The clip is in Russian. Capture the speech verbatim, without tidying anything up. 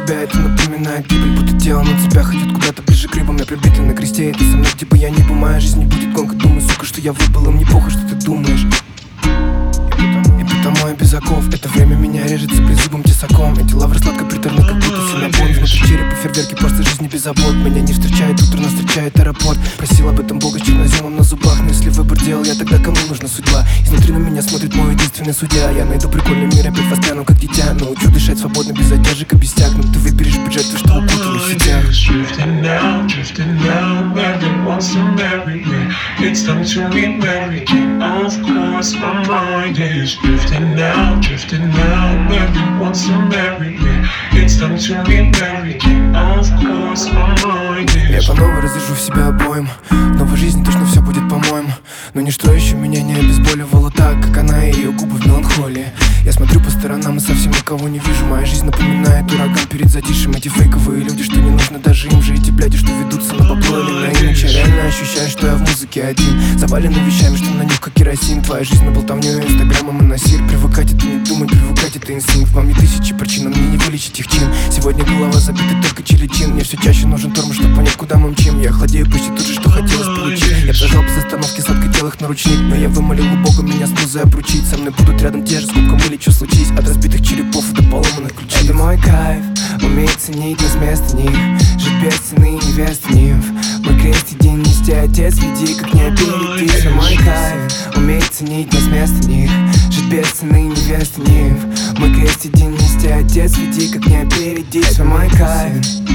тебя, это напоминает гибель. Будто тело на цепях идет куда-то ближе к рыбам. Я прибитый на кресте, это со мной, где бы я ни был. Моя жизнь не будет гонка, думаю, сука, что я выпал. Им не похуй, что ты думаешь. И потому я без оков. Это время меня режет саблезубым тесаком. Эти лавры сладко приторны, как будто синабон. Внутри черепа фейерверки, просто жизни без забот. Меня не встречает утро, нас встречает аэропорт. Просил об этом Бога с черноземом на зубах. Но если выбор делал я, тогда кому нужна судьба? Изнутри на меня смотрит мой единственный судья. Я найду прикольный мир, опять воспряну как дитя. Научу дышать свободно, без задержек и без тяг. Но ты выберешь бюджет, ты что укутал в сетях. It's time to be married. Of course my mind is drifting now, drifting now. Everyone wants to marry me. It's time to be married. Of course my mind is. Я по новой разрежу в себя обоим. В новой жизни точно все будет по-моему. Но ничто еще меня не обезболивало так, как она и ее губы в меланхолии. Я смотрю по сторонам и совсем никого не вижу. Моя жизнь напоминает ураган перед затишьем. Эти фейковые люди, что не нужно даже им же. Эти бляди, что ведутся на бабло или на имидж. Я реально ощущаю, что я в музыке один, заваленный вещами, что на них как керосин. Твоя жизнь на болтовню, инстаграмом и на сир. Привыкать это не думать, привыкать это инстинкт. Вам не тысячи причин, но мне не вылечить их чин. Сегодня голова забита только чиличин. Мне все чаще нужен тормоз, чтобы понять, куда мы мчим. Я хладею почти тут же, что хотелось получить. Я зажал без остановки сладкотелых на ручник. Но я вымолил у Бога меня с музой обручить. Со мной будут рядом те же, сколько мыли, что случись. От разбитых черепов и до поломанных ключей. Это мой кайф, уметь ценить нас вместо них. Жить без цены невесты нимф. Мой крест един нести, отец веди, как не опередить. Это мой кайф, уметь ценить нас вместо них. Жить без цены невесты нимф. Мой крест един нести, отец веди, как не опередить. Это мой кайф.